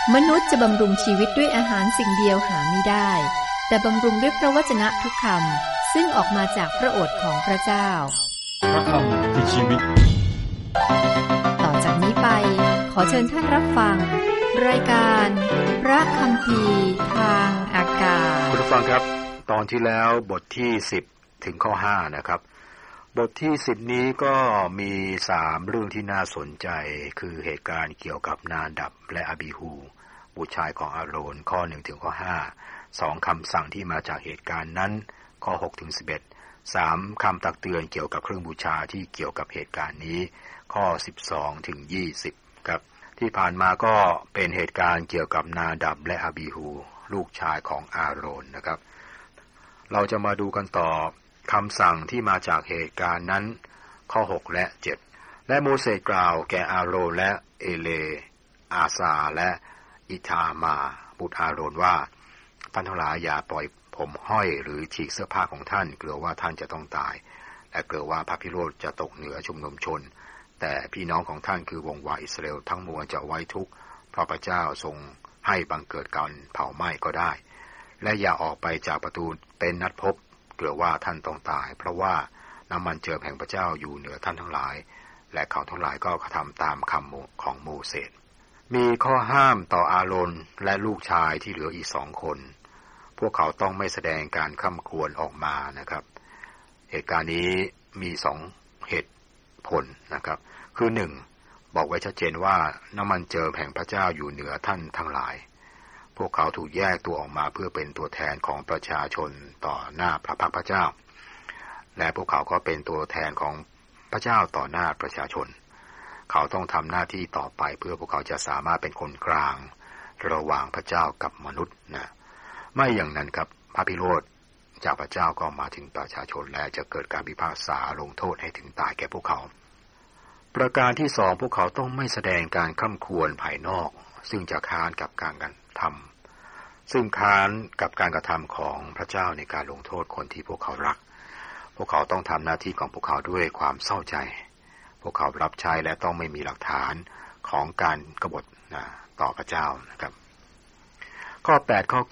มนุษย์จะบำรุงชีวิตด้วยอาหารสิ่งเดียวหาไม่ได้แต่บำรุงด้วยพระวจนะทุกคำซึ่งออกมาจากพระโอษฐ์ของพระเจ้าพระคำคือชีวิตต่อจากนี้ไปขอเชิญท่านรับฟังรายการพระคัมภีร์ทางอากาศคุณผู้ฟังครับตอนที่แล้วบทที่10ถึงข้อ5นะครับบทที่10นี้ก็มี3เรื่องที่น่าสนใจคือเหตุการณ์เกี่ยวกับนาดับและอาบีฮูบุตรชายของอาโรนข้อ1ถึงข้อ5 2คำสั่งที่มาจากเหตุการณ์นั้นข้อ6ถึง11 3คำตักเตือนเกี่ยวกับเครื่องบูชาที่เกี่ยวกับเหตุการณ์นี้ข้อ12ถึง20ครับที่ผ่านมาก็เป็นเหตุการณ์เกี่ยวกับนาดับและอาบีฮูลูกชายของอาโรนนะครับเราจะมาดูกันต่อคำสั่งที่มาจากเหตุการณ์นั้นข้อ6และ7และโมเสสกล่าวแก่อาโรนและเอเลอาซาและอิธามาบุตรอาโรนว่าท่านทั้งหลายอย่าปล่อยผมห้อยหรือฉีกเสื้อผ้าของท่านเกลัวว่าท่านจะต้องตายและเกลัวว่าพระพิโรธจะตกเหนือชุมนุมชนแต่พี่น้องของท่านคือวงวานอิสราเอลทั้งมวลจะไว้ทุกข์เพราะพระเจ้าทรงให้บังเกิดการเผาไหม้ก็ได้และอย่าออกไปจากประตูเป็นนัดพบเกลัวว่าท่านต้องตายเพราะว่าน้ำมันเจิมแห่งพระเจ้าอยู่เหนือท่านทั้งหลายและเขาทั้งหลายก็กระทำตามคำของโมเสสมีข้อห้ามต่ออาโรนและลูกชายที่เหลืออีก2คนพวกเขาต้องไม่แสดงการค่ำควรออกมานะครับเหตุการณ์นี้มี2เหตุผลนะครับคือ1บอกไว้ชัดเจนว่าน้ำมันเจิมแห่งพระเจ้าอยู่เหนือท่านทั้งหลายพวกเขาถูกแยกตัวออกมาเพื่อเป็นตัวแทนของประชาชนต่อหน้าพระพักพระเจ้าและพวกเขาก็เป็นตัวแทนของพระเจ้าต่อหน้าประชาชนเขาต้องทำหน้าที่ต่อไปเพื่อพวกเขาจะสามารถเป็นคนกลางระหว่างพระเจ้ากับมนุษย์นะไม่อย่างนั้นครับพระพิโรธจากพระเจ้าก็มาถึงประชาชนและจะเกิดการพิพากษาลงโทษให้ถึงตายแก่พวกเขาประการที่2พวกเขาต้องไม่แสดงการค่ำควรภายนอกซึ่งจะค้านกับการกระทำซึ่งค้านกับการกระทำของพระเจ้าในการลงโทษคนที่พวกเขารักพวกเขาต้องทำหน้าที่ของพวกเขาด้วยความเศร้าใจพวกเขารับใช้และต้องไม่มีหลักฐานของการกบฏต่อพระเจ้านะครับข้อ8ข้อ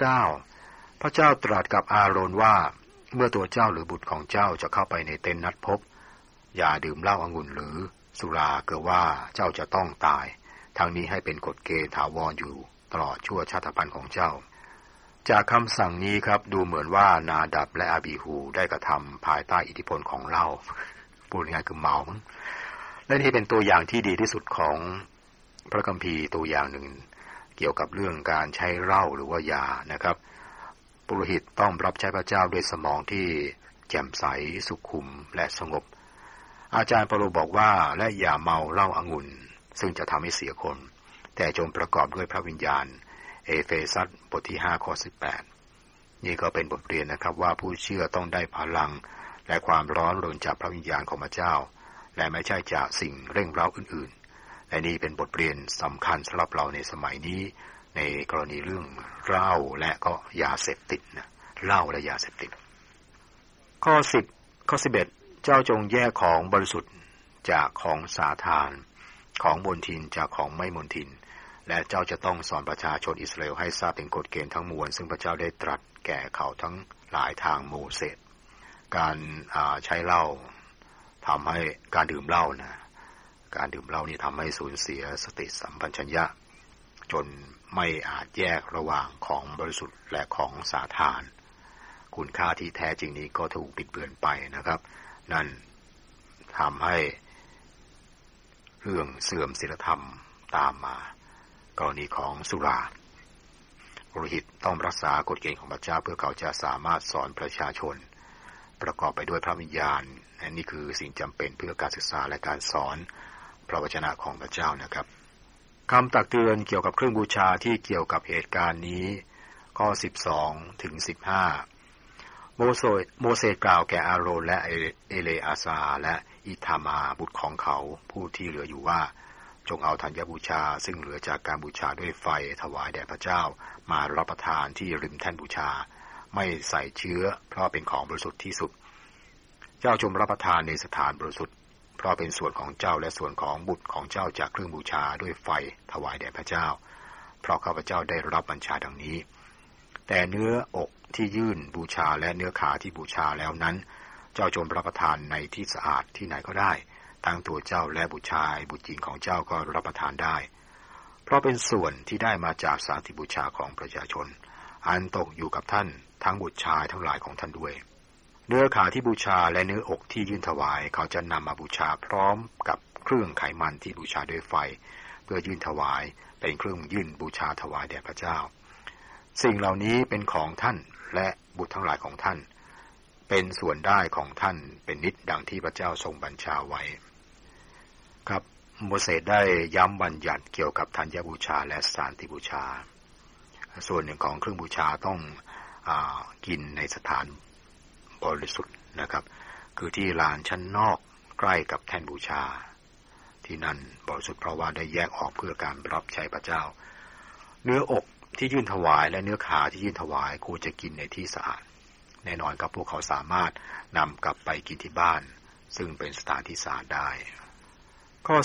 9พระเจ้าตรัสกับอาโรนว่าเมื่อตัวเจ้าหรือบุตรของเจ้าจะเข้าไปในเต็นท์นัดพบอย่าดื่มเหล้าองุ่นหรือสุราเกลัวว่าเจ้าจะต้องตายทั้งนี้ให้เป็นกฎเกณฑ์ถาวรอยู่ตลอดชั่วชาติพันธุ์ของเจ้าจากคำสั่งนี้ครับดูเหมือนว่านาดับและอาบีฮูได้กระทำภายใต้อิทธิพลของเหล้าพูดง่ายคือเมาและนี่เป็นตัวอย่างที่ดีที่สุดของพระคัมภีร์ตัวอย่างหนึ่งเกี่ยวกับเรื่องการใช้เหล้าหรือว่ายานะครับปุโรหิตต้องรับใช้พระเจ้าด้วยสมองที่แจ่มใสสุขุมและสงบอาจารย์เปาโลบอกว่าและอย่าเมาเหล้าองุ่นซึ่งจะทำให้เสียคนแต่จงประกอบด้วยพระวิญญาณเอเฟซัสบทที่5ข้อ18นี่ก็เป็นบทเรียนนะครับว่าผู้เชื่อต้องได้พลังและความร้อนรนจากพระวิญญาณของพระเจ้าและไม่ใช่จากสิ่งเร่งเร้าอื่นๆและนี่เป็นบทเรียนสำคัญสำหรับเราในสมัยนี้ในกรณีเรื่องเหล้าและก็ยาเสพติดนะเหล้าและยาเสพติดข้อ10ข้อ11เจ้าจงแยกของบริสุทธิ์จากของสาทานของมลทินจากของไม่มลทินและเจ้าจะต้องสอนประชาชนอิสราเอลให้ทราบถึงกฎเกณฑ์ทั้งมวลซึ่งพระเจ้าได้ตรัสแก่เขาทั้งหลายทางโมเสสการใช้เหล้าทำให้การดื่มเหล้านะการดื่มเหล้านี่ทำให้สูญเสียสติสัมปชัญญะจนไม่อาจแยกระหว่างของบริสุทธิ์และของสาทานคุณค่าที่แท้จริงนี้ก็ถูกบิดเบือนไปนะครับนั่นทำให้เรื่องเสื่อมศีลธรรมตามมากรณีของสุราปุโรหิตต้องรักษากฎเกณฑ์ของพระเจ้าเพื่อเขาจะสามารถสอนประชาชนประกอบไปด้วยพระวิญญาณและนี่คือสิ่งจำเป็นเพื่อการศึกษาและการสอนพระวจนะของพระเจ้านะครับคำตักเตือนเกี่ยวกับเครื่องบูชาที่เกี่ยวกับเหตุการณ์นี้ข้อ12ถึง15โมเสสกล่าวแก่อาโรนและเอเลอาซาและอิธามาบุตรของเขาผู้ที่เหลืออยู่ว่าจงเอาธัญบูชาซึ่งเหลือจากการบูชาด้วยไฟถวายแด่พระเจ้ามารับประทานที่ริมแท่นบูชาไม่ใส่เชื้อเพราะเป็นของบริสุทธิ์ที่สุดเจ้าจงรับประทานในสถานบริสุทธิ์เพราะเป็นส่วนของเจ้าและส่วนของบุตรของเจ้าจากเครื่องบูชาด้วยไฟถวายแด่พระเจ้าเพราะข้าพเจ้าได้รับบัญชาดังนี้แต่เนื้ออกที่ยื่นบูชาและเนื้อขาที่บูชาแล้วนั้นเจ้าจงรับประทานในที่สะอาดที่ไหนก็ได้ทั้งตัวเจ้าและบุตรชายบุตรหญิงของเจ้าก็รับประทานได้เพราะเป็นส่วนที่ได้มาจากสาธิบูชาของประชาชนอันตกอยู่กับท่านทั้งบุตรชายทั้งหลายของท่านด้วยเนื้อขาที่บูชาและเนื้ออกที่ยื่นถวายเขาจะนำมาบูชาพร้อมกับเครื่องไขมันที่บูชาด้วยไฟเพื่อยื่นถวายเป็นเครื่องยื่นบูชาถวายแด่พระเจ้าสิ่งเหล่านี้เป็นของท่านและบุตรทั้งหลายของท่านเป็นส่วนได้ของท่านเป็นนิจดังที่พระเจ้าทรงบัญชาไว้ครับโมเสสได้ย้ำบัญญัติเกี่ยวกับธัญบูชาและสานติบูชาส่วนหนึ่งของเครื่องบูชาต้องกินในสถานบริสุทธิ์นะครับคือที่ลานชั้นนอกใกล้กับแท่นบูชาที่นั่นบริสุทธิ์เพราะว่าได้แยกออกเพื่อการรับใช้พระเจ้าเนื้ออกที่ยื่นถวายและเนื้อขาที่ยื่นถวายควรจะกินในที่สะอาดแน่นอนครับพวกเขาสามารถนำกลับไปกินที่บ้านซึ่งเป็นสถานที่สะอาดได้ข้อ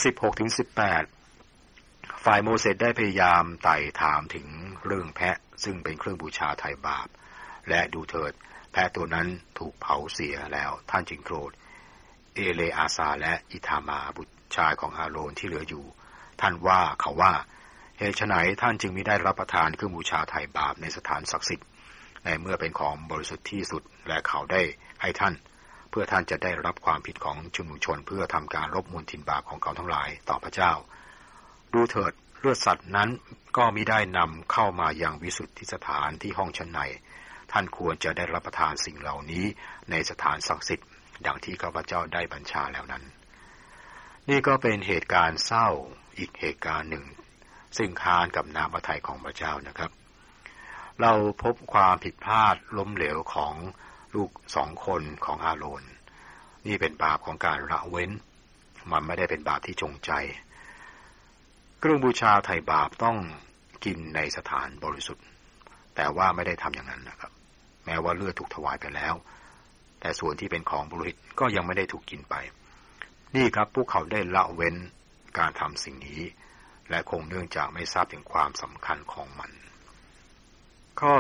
16-18 ฝ่ายโมเสสได้พยายามไต่ถามถึงเรื่องแพะซึ่งเป็นเครื่องบูชาไถ่บาปและดูเถิดแพะตัวนั้นถูกเผาเสียแล้วท่านจึงโกรธเอเลอาซาและอิธามาบุตรชายของอาโรนที่เหลืออยู่ท่านว่าเขาว่าเหตุไฉนท่านจึงมิได้รับประทานเครื่องบูชาไถ่บาปในสถานศักดิ์สิทธิ์ในเมื่อเป็นของบริสุทธิ์ที่สุดและเขาได้ให้ท่านเพื่อท่านจะได้รับความผิดของชุมชนเพื่อทำการลบมลทินบาปของเขาทั้งหลายต่อพระเจ้าดูเถิดเลือดสัตว์นั้นก็มิได้นำเข้ามายังวิสุทธิสถานที่ห้องชั้นในท่านควรจะได้รับประทานสิ่งเหล่านี้ในสถานศักดิ์สิทธิ์ดังที่ข้าพเจ้าได้บัญชาแล้วนั้นนี่ก็เป็นเหตุการณ์เศร้าอีกเหตุการณ์หนึ่งซึ่งค้านกับน้ำพระทัยของพระเจ้านะครับเราพบความผิดพลาดล้มเหลวของลูก2 คนของอาโรนนี่เป็นบาปของการละเว้นมันไม่ได้เป็นบาปที่จงใจเครื่องบูชาไถ่บาปต้องกินในสถานบริสุทธิ์แต่ว่าไม่ได้ทำอย่างนั้นนะครับแม้ว่าเลือดถูกถวายไปแล้วแต่ส่วนที่เป็นของปุโรหิตก็ยังไม่ได้ถูกกินไปนี่ครับพวกเขาได้ละเว้นการทำสิ่งนี้และคงเนื่องจากไม่ทราบถึงความสำคัญของมันข้อ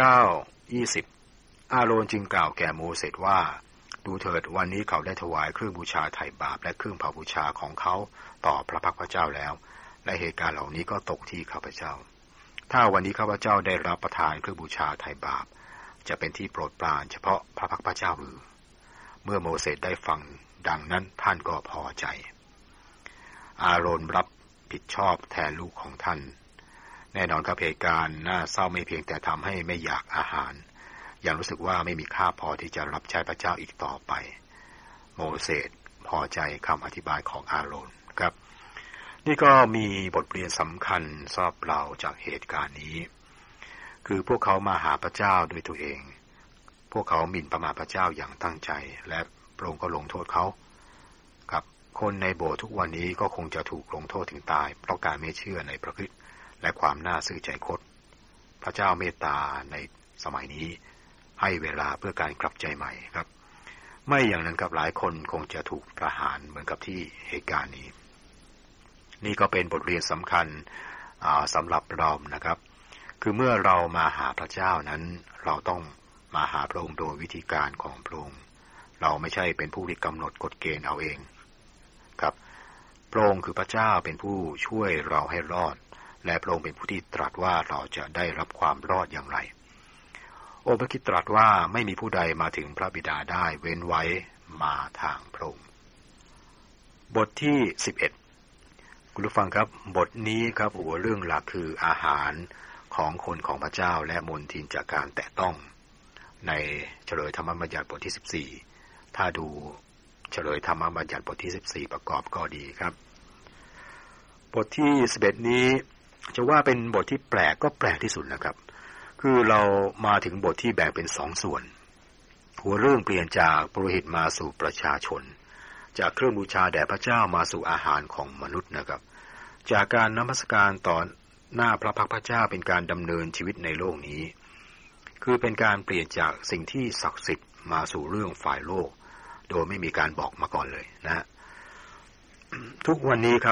19-20 อาโรนจึงกล่าวแก่โมเสสว่าดูเถิดวันนี้เขาได้ถวายเครื่องบูชาไถ่บาปและเครื่องเผาบูชาของเขาต่อพระพักพระเจ้าแล้วและเหตุการณ์เหล่านี้ก็ตกที่ข้าพเจ้าถ้าวันนี้ข้าพเจ้าได้รับประทานเครื่องบูชาไถ่บาปจะเป็นที่โปรดปรานเฉพาะพระพักพระเจ้าหรือเมื่อโมเสสได้ฟังดังนั้นท่านก็พอใจอาโรนรับผิดชอบแทนลูกของท่านแน่นอนครับเหตุการณ์น่าเศร้าไม่เพียงแต่ทำให้ไม่อยากอาหารยังรู้สึกว่าไม่มีค่าพอที่จะรับใช้พระเจ้าอีกต่อไปโมเสสพอใจคำอธิบายของอาโรนครับนี่ก็มีบทเรียนสำคัญสำหรับเราจากเหตุการณ์นี้คือพวกเขามาหาพระเจ้าด้วยตัวเองพวกเขาหมิ่นประมาทพระเจ้าอย่างตั้งใจและพระองค์ก็ลงโทษเขากับคนในโบสถ์ทุกวันนี้ก็คงจะถูกลงโทษถึงตายเพราะการไม่เชื่อในพระคริสต์และความน่าซื่อใจคดพระเจ้าเมตตาในสมัยนี้ให้เวลาเพื่อการกลับใจใหม่ครับไม่อย่างนั้นกับหลายคนคงจะถูกประหารเหมือนกับที่เหตุการณ์นี้นี่ก็เป็นบทเรียนสำคัญสำหรับเรานะครับคือเมื่อเรามาหาพระเจ้านั้นเราต้องมาหาพระองค์โดยวิธีการของพระองค์เราไม่ใช่เป็นผู้ที่กำหนดกฎเกณฑ์เอาเองครับพระองค์คือพระเจ้าเป็นผู้ช่วยเราให้รอดและพระองค์เป็นผู้ที่ตรัสว่าเราจะได้รับความรอดอย่างไรองค์พระคริสต์ตรัสว่าไม่มีผู้ใดมาถึงพระบิดาได้เว้นไว้มาทางพระองค์บทที่11คุณผู้ฟังครับบทนี้ครับหัวเรื่องหลักคืออาหารของคนของพระเจ้าและมลทินจากการแตะต้องในเฉลยธรรมบัญญัติบทที่14ถ้าดูเฉลยธรรมบัญญัติบทที่14ประกอบก็ดีครับบทที่11นี้จะว่าเป็นบทที่แปลกก็แปลกที่สุดนะครับคือเรามาถึงบทที่แบ่งเป็น2ส่วนหัวเรื่องเปลี่ยนจากปุโรหิตมาสู่ประชาชนจากเครื่องบูชาแด่พระเจ้ามาสู่อาหารของมนุษย์นะครับจากการนมัสการต่อหน้าพระพักพระเจ้าเป็นการดำเนินชีวิตในโลกนี้คือเป็นการเปลี่ยนจากสิ่งที่ศักดิ์สิทธิ์มาสู่เรื่องฝ่ายโลกโดยไม่มีการบอกมาก่อนเลยนะทุกวันนี้ครับ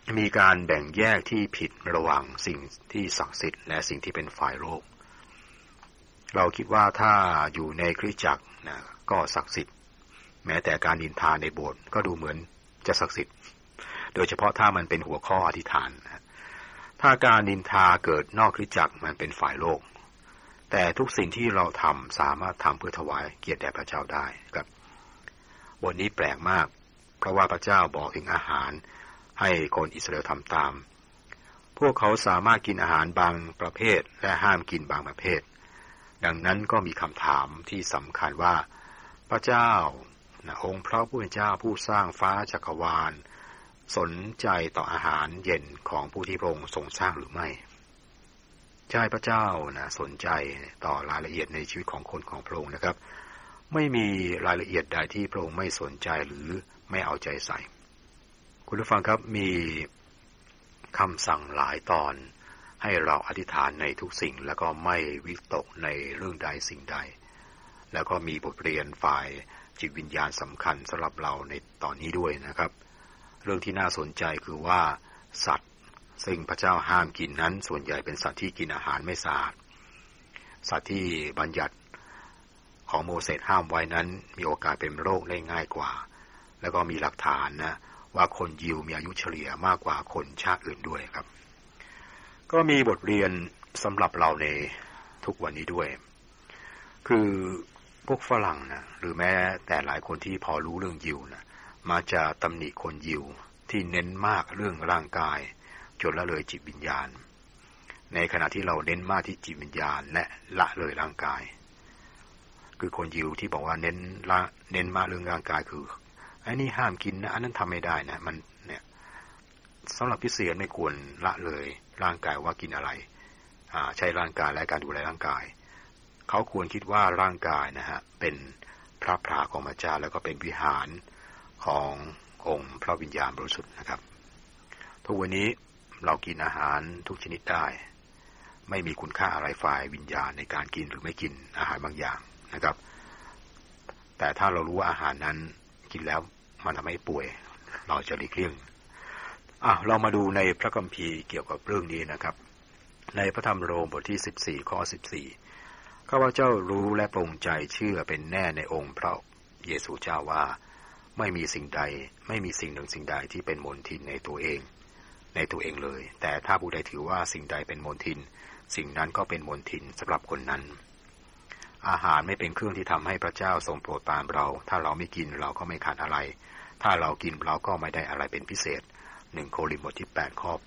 มีการแบ่งแยกที่ผิดระหว่างสิ่งที่ศักดิ์สิทธิ์และสิ่งที่เป็นฝ่ายโลกเราคิดว่าถ้าอยู่ในคริสตจักรนะก็ศักดิ์สิทธิ์แม้แต่การนินทาในโบสถ์ก็ดูเหมือนจะศักดิ์สิทธิ์โดยเฉพาะถ้ามันเป็นหัวข้ออธิษฐานนะถ้าการนินทาเกิดนอกคริสตจักรมันเป็นฝ่ายโลกแต่ทุกสิ่งที่เราทำสามารถทำเพื่อถวายเกียรติแด่พระเจ้าได้ครับบทนี้แปลกมากเพราะว่าพระเจ้าบอกถึงอาหารให้คนอิสราเอลทำตามพวกเขาสามารถกินอาหารบางประเภทและห้ามกินบางประเภทดังนั้นก็มีคำถามที่สำคัญว่าพระเจ้าองค์พระผู้เป็นเจ้าผู้สร้างฟ้าจักรวาลสนใจต่ออาหารเย็นของผู้ที่พระองค์ทรงสร้างหรือไม่ใช่พระเจ้าสนใจต่อรายละเอียดในชีวิตของคนของพระองค์นะครับไม่มีรายละเอียดใดที่พระองค์ไม่สนใจหรือไม่เอาใจใส่คุณผู้ฟังครับมีคำสั่งหลายตอนให้เราอธิษฐานในทุกสิ่งแล้วก็ไม่วิตกในเรื่องใดสิ่งใดแล้วก็มีบทเรียนฝ่ายจิตวิญญาณสำคัญสำหรับเราในตอนนี้ด้วยนะครับเรื่องที่น่าสนใจคือว่าสัตว์ซึ่งพระเจ้าห้ามกินนั้นส่วนใหญ่เป็นสัตว์ที่กินอาหารไม่สะอาดสัตว์ที่บัญญัติของโมเสสห้ามไว้นั้นมีโอกาสเป็นโรคได้ง่ายกว่าแล้วก็มีหลักฐานว่าคนยิวมีอายุเฉลี่ยมากกว่าคนชาติอื่นด้วยครับก็มีบทเรียนสำหรับเราในทุกวันนี้ด้วยคือพวกฝรั่งหรือแม้แต่หลายคนที่พอรู้เรื่องยิวมาจะตำหนิคนยิวที่เน้นมากเรื่องร่างกายจนละเลยจิตวิญญาณในขณะที่เราเน้นมากที่จิตวิญญาณและละเลยร่างกายคือคนยิวที่บอกว่าเน้นมากเรื่องร่างกายคือไอ้นี่ห้ามกินนะอันนั้นทำไม่ได้นะมันเนี่ยสำหรับคริสเตียนไม่ควรละเลยร่างกายว่ากินอะไรใช้ร่างกายและการดูแลร่างกายเขาควรคิดว่าร่างกายเป็นพระพราของพระเจ้าแล้วก็เป็นวิหารขององค์พระวิญญาณบริสุทธิ์นะครับทุกวันนี้เรากินอาหารทุกชนิดได้ไม่มีคุณค่าอะไรฝ่ายวิญญาณในการกินหรือไม่กินอาหารบางอย่างนะครับแต่ถ้าเรารู้ว่าอาหารนั้นกินแล้วมันทำให้ป่วยเราจะหลีกเลี่ยงเรามาดูในพระคัมภีร์เกี่ยวกับเรื่องนี้นะครับในพระธรรมโรมบทที่14ข้อ14ข้าพเจ้ารู้และปรงใจเชื่อเป็นแน่ในองค์พระเยซูเจ้าว่าไม่มีสิ่งใดไม่มีสิ่งหนึ่งสิ่งใดที่เป็นมลทินในตัวเองเลยแต่ถ้าผู้ใดถือว่าสิ่งใดเป็นมลทินสิ่งนั้นก็เป็นมลทินสำหรับคนนั้นอาหารไม่เป็นเครื่องที่ทำให้พระเจ้าทรงโปรดปรานเราถ้าเราไม่กินเราก็ไม่ขาดอะไรถ้าเรากินเราก็ไม่ได้อะไรเป็นพิเศษ1โครินธ์บทที่8ข้อ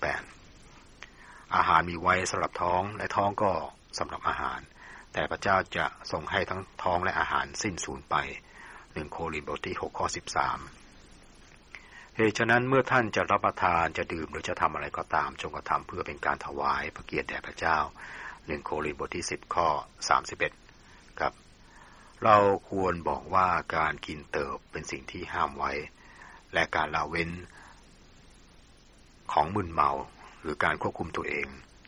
8อาหารมีไว้สำหรับท้องและท้องก็สำหรับอาหารแต่พระเจ้าจะทรงให้ทั้งท้องและอาหารสิ้นสูญไป1โครินธ์บทที่6ข้อ13เหตุฉะนั้นเมื่อท่านจะรับประทานจะดื่มหรือจะทำอะไรก็ตามจงกระทำเพื่อเป็นการถวายพระเกียรติแด่พระเจ้า1โครินธ์บทที่10ข้อ31ครับเราควรบอกว่าการกินเติบเป็นสิ่งที่ห้ามไว้และการละเว้นของมึนเมาหรือการควบคุมตัวเอง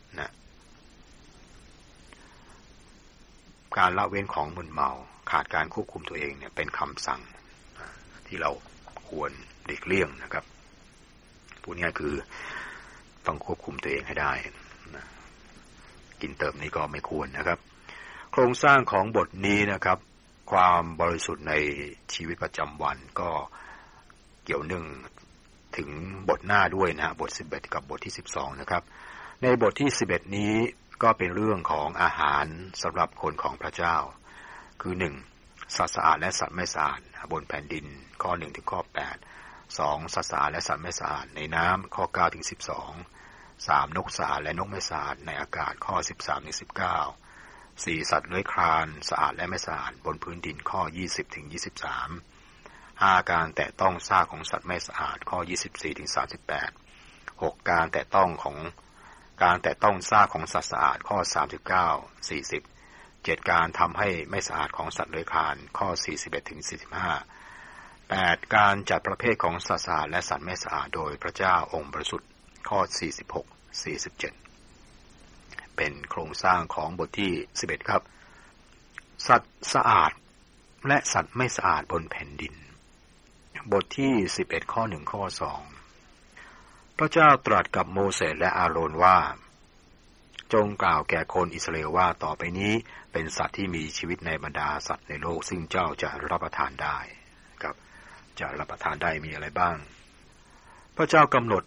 การละเว้นของมึนเมาขาดการควบคุมตัวเองเป็นคำสั่งที่เราควรหลีกเลี่ยงนะครับพูดง่ายคือต้องควบคุมตัวเองให้ได้กินเติมนี้ก็ไม่ควรนะครับโครงสร้างของบทนี้นะครับความบริสุทธิ์ในชีวิตประจำวันก็เกี่ยวเนื่องถึงบทหน้าด้วยบท11กับบทที่12นะครับในบทที่11นี้ก็เป็นเรื่องของอาหารสำหรับคนของพระเจ้าคือ1สัตว์สะอาดและสัตว์ไม่สะอาดบนแผ่นดินข้อ1ถึงข้อ8 2สัตว์สะอาดและสัตว์ไม่สะอาดในน้ำข้อ9ถึง12 3นกสะอาดและนกไม่สะอาดในอากาศข้อ13ถึง19 4สัตว์เลื้อยคลานสะอาดและไม่สะอาดบนพื้นดินข้อ20ถึง23 5การแตะต้องซากของสัตว์ไม่สะอาดข้อ24ถึง38 6การแตะต้องซากของสัตว์สะอาดข้อ39 40 7การทำให้ไม่สะอาดของสัตว์เลื้อยคลานข้อ41ถึง45 8การจัดประเภทของสัตว์สะอาดและสัตว์ไม่สะอาดโดยพระเจ้าองค์บริสุทธิ์ข้อ46 47เป็นโครงสร้างของบทที่11ครับสัตว์สะอาดและสัตว์ไม่สะอาดบนแผ่นดินบทที่11ข้อ1ข้อ2 พระเจ้าตรัสกับโมเสสและอาโรนว่าจงกล่าวแก่คนอิสราเอลว่าต่อไปนี้เป็นสัตว์ที่มีชีวิตในบรรดาสัตว์ในโลกซึ่งเจ้าจะรับประทานได้ครับจะรับประทานได้มีอะไรบ้างพระเจ้ากำหนด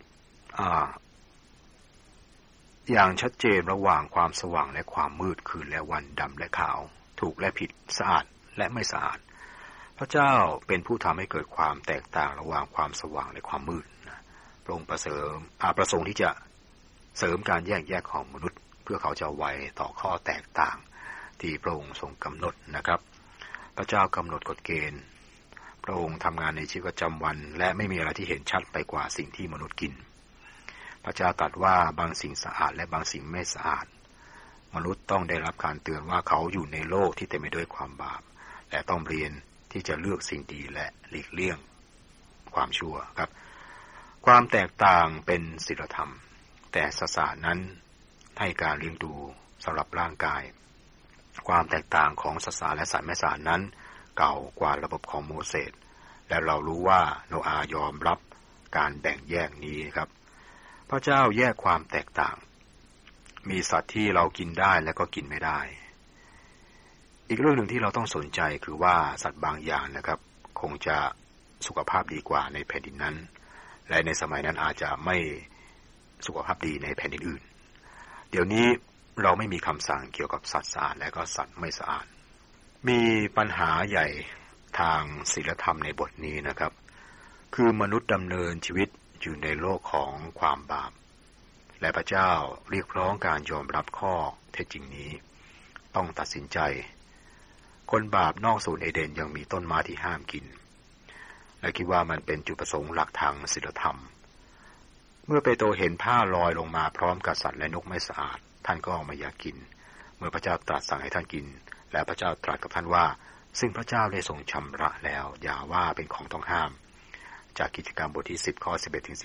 อย่างชัดเจนระหว่างความสว่างและความมืดคืนและวันดำและขาวถูกและผิดสะอาดและไม่สะอาดพระเจ้าเป็นผู้ทำให้เกิดความแตกต่างระหว่างความสว่างและความมืดพระองค์ประสงค์ที่จะเสริมการแยกแยะของมนุษย์เพื่อเขาจะไวต่อข้อแตกต่างที่พระองค์ทรงกำหนดนะครับพระเจ้ากำหนดกฎเกณฑ์พระองค์ทำงานในชีวิตประจำวันและไม่มีอะไรที่เห็นชัดไปกว่าสิ่งที่มนุษย์กินพระเจ้าตรัสว่าบางสิ่งสะอาดและบางสิ่งไม่สะอาดมนุษย์ต้องได้รับการเตือนว่าเขาอยู่ในโลกที่เต็มไปด้วยความบาปและต้องเรียนที่จะเลือกสิ่งดีและหลีกเลี่ยงความชั่วครับความแตกต่างเป็นศีลธรรมแต่ศาสนานั้นให้การเลี้ยงดูสำหรับร่างกายความแตกต่างของศาสนาและสัตว์ไม่สะอาดนั้นเก่ากว่าระบบของโมเสสและเรารู้ว่าโนอาห์ยอมรับการแบ่งแยกนี้ครับพระเจ้าแยกความแตกต่างมีสัตว์ที่เรากินได้และก็กินไม่ได้อีกเรื่องหนึ่งที่เราต้องสนใจคือว่าสัตว์บางอย่างนะครับคงจะสุขภาพดีกว่าในแผ่นดินนั้นและในสมัยนั้นอาจจะไม่สุขภาพดีในแผ่นดินอื่นเดี๋ยวนี้เราไม่มีคำสั่งเกี่ยวกับสัตว์สะอาดและก็สัตว์ไม่สะอาดมีปัญหาใหญ่ทางศีลธรรมในบทนี้นะครับคือมนุษย์ดำเนินชีวิตอยู่ในโลกของความบาปและพระเจ้าเรียกร้องการยอมรับข้อเท็จจริงนี้ต้องตัดสินใจคนบาปนอกศูนย์เอเดนยังมีต้นไม้ที่ห้ามกินและคิดว่ามันเป็นจุดประสงค์หลักทางศีลธรรมเมื่อเปโตรเห็นผ้าลอยลงมาพร้อมกับสัตว์และนกไม่สะอาดท่านก็ไม่อยากกินเมื่อพระเจ้าตรัสสั่งให้ท่านกินและพระเจ้าตรัสกับท่านว่าซึ่งพระเจ้าได้ทรงชำระแล้วอย่าว่าเป็นของต้องห้ามจากกิจการบทที่10ข้อ11ถึง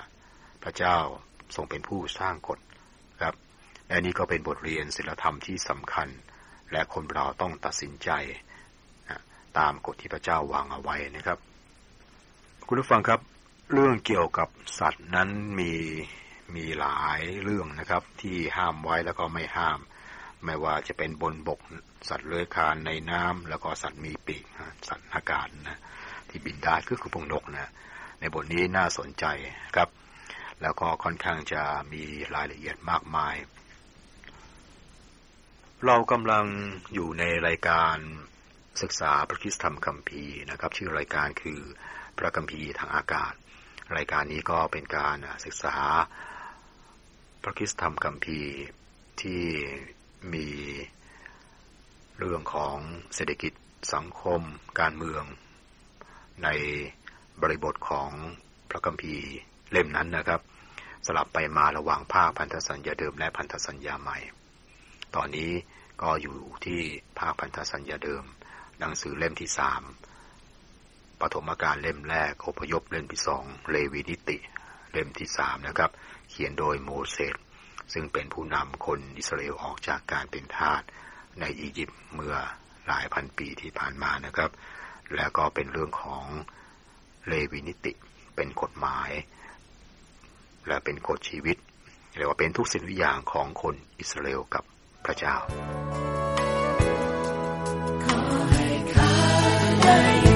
15พระเจ้าทรงเป็นผู้สร้างกฎครับและนี้ก็เป็นบทเรียนศีลธรรมที่สำคัญและคนเราต้องตัดสินใจตามกฎที่พระเจ้าวางเอาไว้นะครับคุณผู้ฟังครับเรื่องเกี่ยวกับสัตว์นั้นมีหลายเรื่องนะครับที่ห้ามไว้แล้วก็ไม่ห้ามไม่ว่าจะเป็นบนบกสัตว์เลื้อยคลานในน้ำแล้วก็สัตว์มีปีกสัตว์อากาศนะที่บินได้คือพวกนกนะในบทนี้น่าสนใจครับแล้วก็ค่อนข้างจะมีรายละเอียดมากมายเรากำลังอยู่ในรายการศึกษาพระคริสตธรรมคัมภีร์นะครับชื่อรายการคือพระคัมภีร์ทางอากาศรายการนี้ก็เป็นการศึกษาพระคริสตธรรมคัมภีร์ที่มีเรื่องของเศรษฐกิจสังคมการเมืองในบริบทของพระคัมภีร์เล่มนั้นนะครับสลับไปมาระหว่างภาคพันธสัญญาเดิมและพันธสัญญาใหม่ตอนนี้ก็อยู่ที่ภาคพันธสัญญาเดิมหนังสือเล่มที่3ปฐมกาลเล่มแรกอพยพเล่มที่2เลวีนิติเล่มที่3นะครับเขียนโดยโมเสสซึ่งเป็นผู้นำคนอิสราเอลออกจากการเป็นทาสในอียิปต์เมื่อหลายพันปีที่ผ่านมานะครับแล้วก็เป็นเรื่องของเลวีนิติเป็นกฎหมายและเป็นกฎชีวิตเรียกว่าเป็นทุกสิ่งทุกอย่างของคนอิสราเอลกับพระเจ้าขอให้ข้าได้